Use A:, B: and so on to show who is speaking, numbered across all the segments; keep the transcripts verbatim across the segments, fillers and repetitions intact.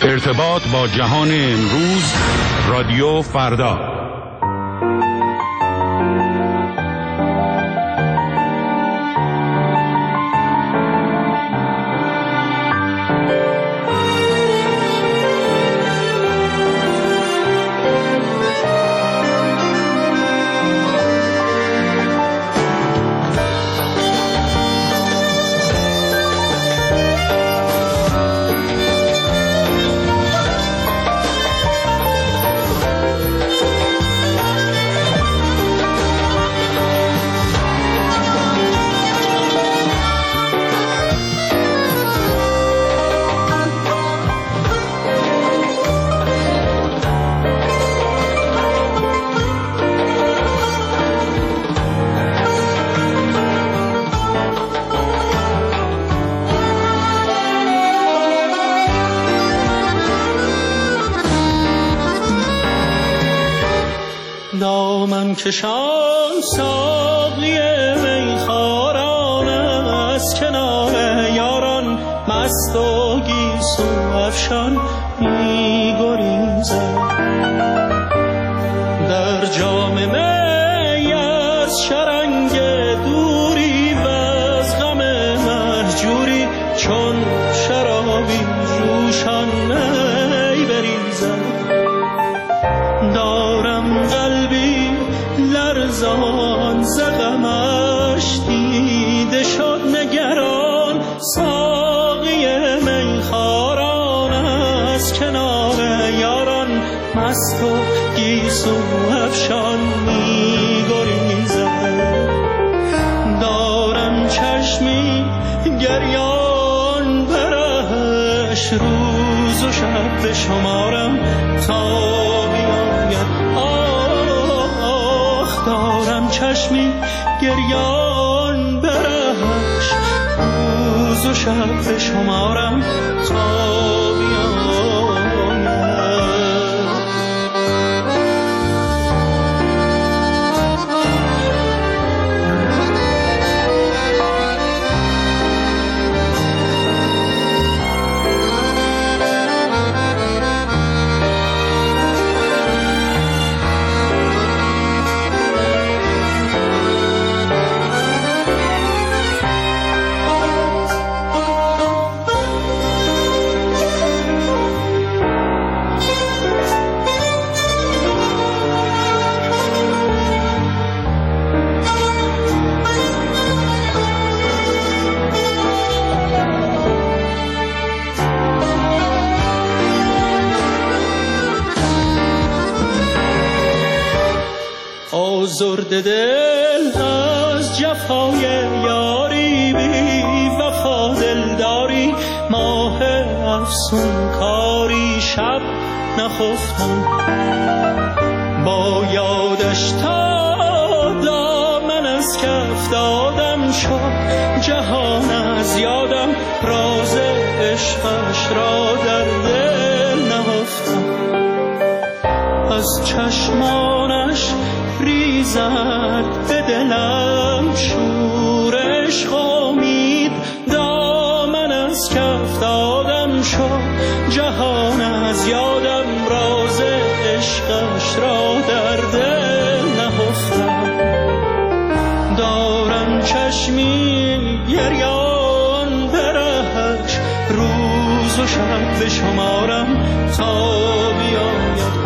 A: ارتباط با جهان امروز، رادیو فردا.
B: دامن کشان ساقی میخواران از کنار یاران، مست و گیسو افشان می‌گریزد. در جام می از شرنگ دوری و از غم مهجوری، چون شرابی جوشان می بریزد. دارم قلبی لرزان ز غمش دیده شد نگران، ساقی میخواران از کنار یاران، مست و گیسو افشان می‌گریزد. دارم چشمی گریان برهش، روز و شب بشمارم تا دارم چشمی گریان برهش، روز و شب به شمارم تا آزرده دل از جفای یاری، بی وفا دلداری، ماه افسون کاری، شب نخفتم با یادش تا دامن از کف دادم شد جهان از یادم، راز عشقش را در دل نهفتم. از چشمانش ریزد به دلم شورش امید، دامن از کف دادم شد جهان از یادم، راز عشقش را در دل نهفتم. دارم چشمی گریان برهش، روز و شب به شمارم تا بیاید.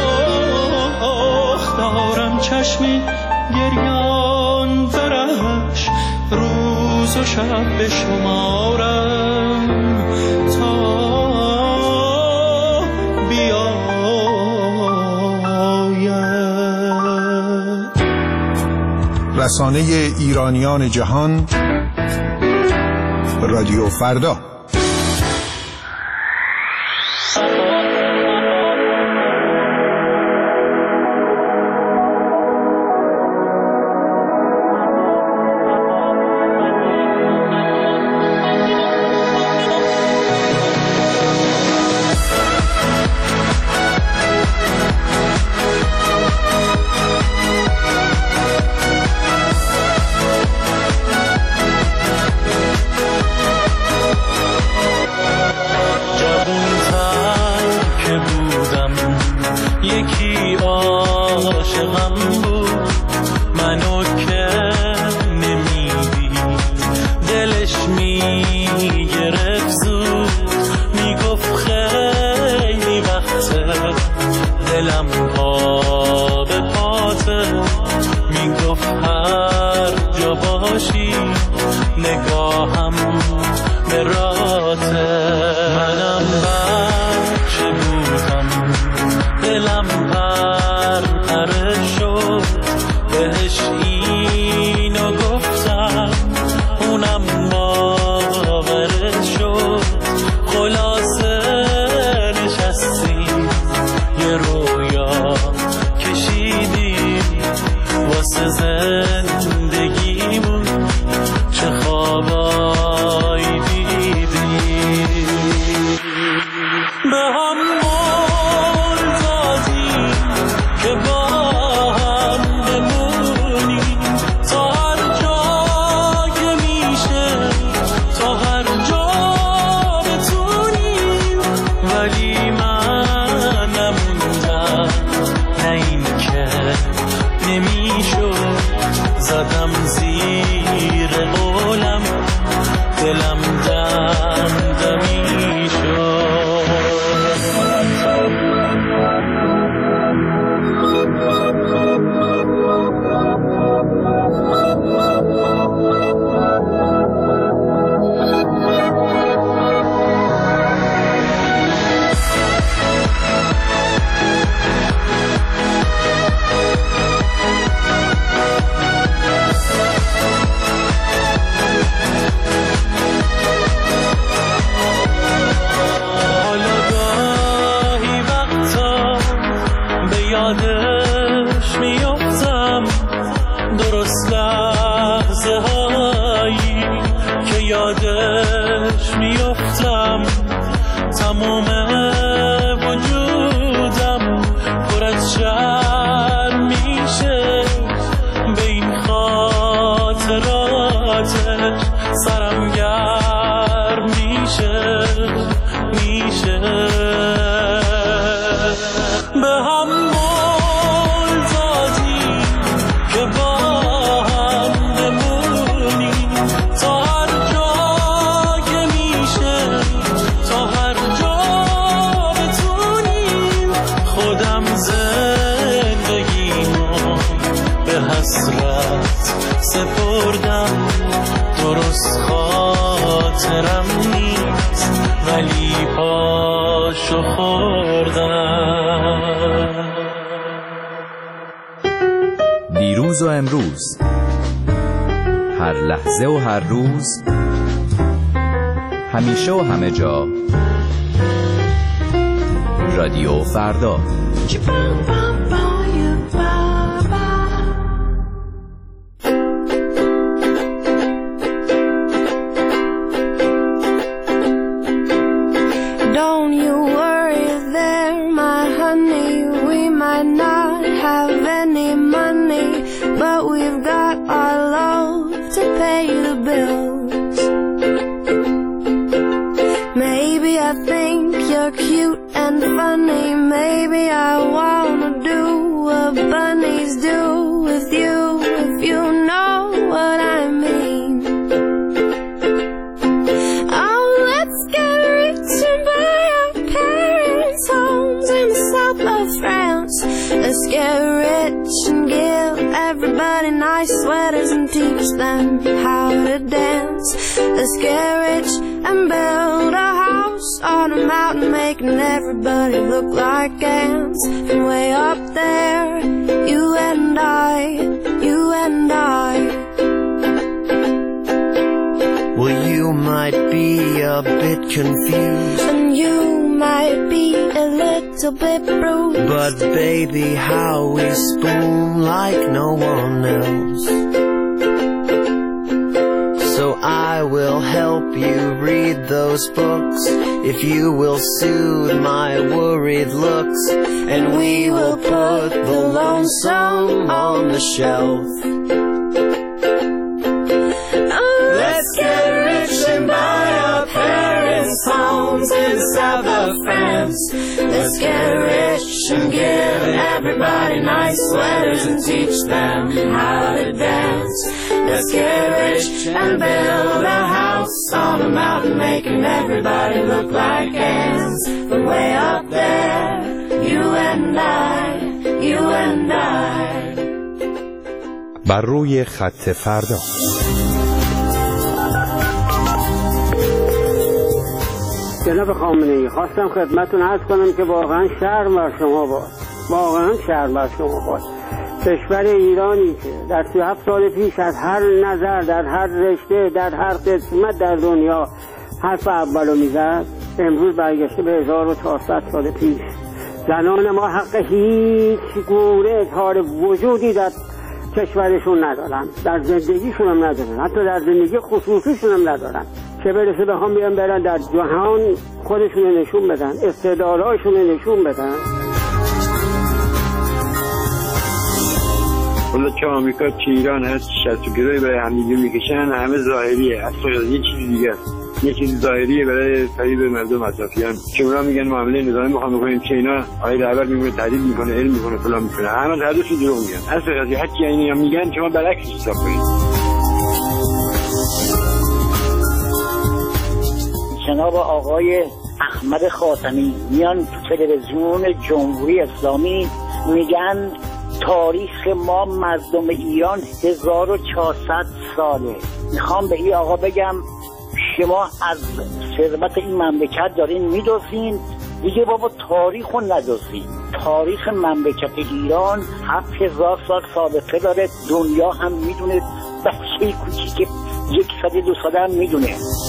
B: دارم چشمی گریان برهش، روز و شب به شمارم تا بیاید.
C: رسانه ایرانیان جهان، رادیو فردا.
B: جوون هم بود منو که نمیدی دلش میگرفت زود میگفت خیلی وقته دلم پا به پاته میگفت هر جا باشی نگاهم به راته منم بچه بودم دلم پر پره شد بهش اینو گفتم اونم باورش شد خلاصه نشستیم یه رویا کشیدیم واسه زندگیمون چه خوابایی دیدیم به هم مول دادیم که با هم بمونیم تا هر جا که میشه تا هر جا بتونیم ولی من نموندم نه این که نمیشد زدم زیر قولم دلم دم دمی شد یادش میافتم درست لحظه هایی که یادش میافتم تمام وجودم پر از شرم میشه به این خاطراتش سرم گرم میشه میشه به هم سپردم درست خاطرم نیست ولی پاشو خوردم
D: دیروز و امروز هر لحظه و هر روز همیشه و همه جا رادیو فردا
E: But we've got our love to pay the bills. Maybe I think you're cute and funny. Maybe I wanna do what bunnies do with you, if you know what I mean. Oh, let's get rich and buy our parents' homes in the south of France. Let's get rich and give everybody nice sweaters and teach them how to dance. Let's get rich and build a house on a mountain, making everybody look like ants. And way up there, you and I, you and I.
F: Well, you might be a bit confused,
E: and you might be a little bit bruised,
F: but baby, how we spoon like no one else. So I will help you read those books if you will soothe my worried looks, and we will put the lonesome on the shelf. Let's get rich and buy our parents' homes in the south of
E: friends. Let's get rich and give everybody nice sweaters and teach them how to dance. Let's get rich and build a house on a mountain, making everybody look like ants. From way up there, you and I, you and I.
G: بر روی خط فردا.
H: جناب خامنه‌ای، خواستم خدمتتون عرض کنم که واقعا شرم بر شما باد، واقعا شرم بر شما باد. کشور ایرانی که در سی و هفت سال پیش از هر نظر، در هر رشته، در هر قسمت در دنیا حرف اولو میزد، امروز برگشته به هزار و چهارصد سال پیش. زنان ما حق هیچ گونه اظهار وجودی در کشورشون ندارن، در زندگیشون هم ندارن، حتی در زندگی خصوصیشون هم ندارن، که برسه بخوام بیان برن در جهان خودشون نشون بدن، استعدادهاشون نشون بدن.
I: حالا چه آمریکا چه ایران هست شرط و گروهی برای همدیگه میکشن، همه ظاهریه، اصلا یه چیزی دیگه است، یه چیز ظاهریه برای فریب مردم اطرافیان. که اونا میگن معامله نظامی میخوام بکنیم، که اینا آقای رهبر میگه تهدید میکنه، علم میکنه، فلان میکنه، همه حرفشون دروغ میگن. اصلا قضیه حتی اینا میگن شما برعکسش حساب کنید.
J: جناب آقای احمد خاتمی میان تو تلویزیون جمهوری اسلامی میگن تاریخ ما مردم ایران هزار و چهارصد ساله. میخوام به این آقا بگم شما از ثروت این مملکت دارین میدوزین، دیگه بابا تاریخ رو ندوزین. تاریخ مملکت ایران هفت هزار سال سابقه داره، دنیا هم میدونه، بچه کوچیک یک ساله دو ساله هم میدونه.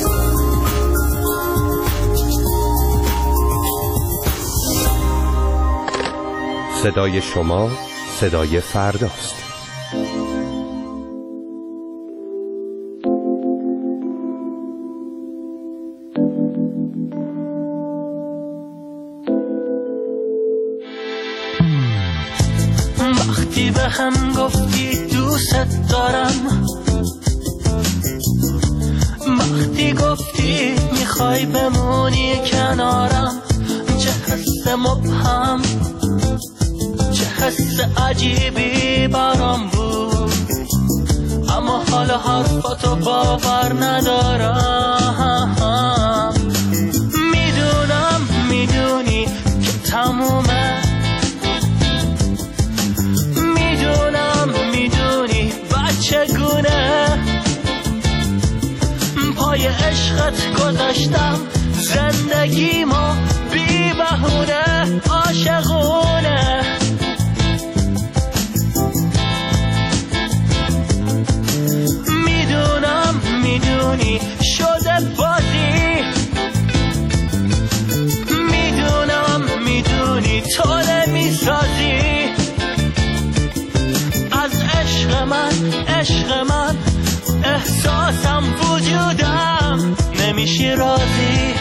G: صدای شما صدای فرداست.
B: وقتی به هم گفتی دوست دارم، وقتی گفتی میخوای بمونی کنارم، چه حس مبهم، چه حس عجیبی برام بود، اما حالا حرفاتو باور ندارم. میدونم میدونی که تمومه، میدونم میدونی بچگونه، پای عشقت گذاشتم زندگیمو بی بهونه عاشقونه. میدونم میدونی شده بازی، میدونم میدونی تو نمیسازی از عشق من، عشق من احساسم وجودم نمیشی راضی.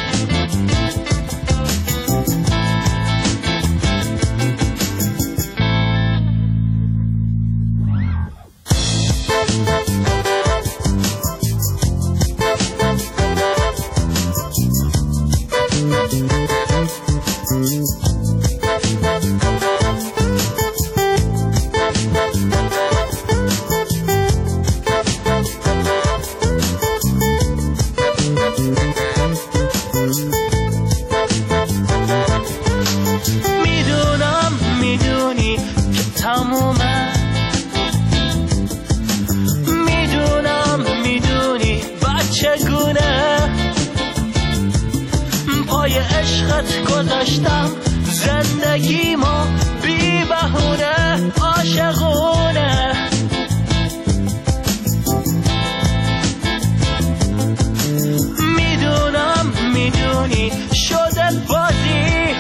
B: گذاشتم زندگیمو بی بهونه عاشقونه. میدونم میدونی شده بازی،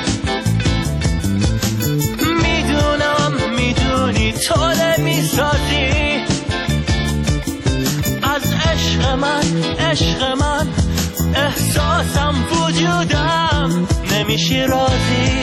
B: میدونم میدونی تو نمیسازی از عشق من، عشق من احساسم وجودم نمیشی راضی.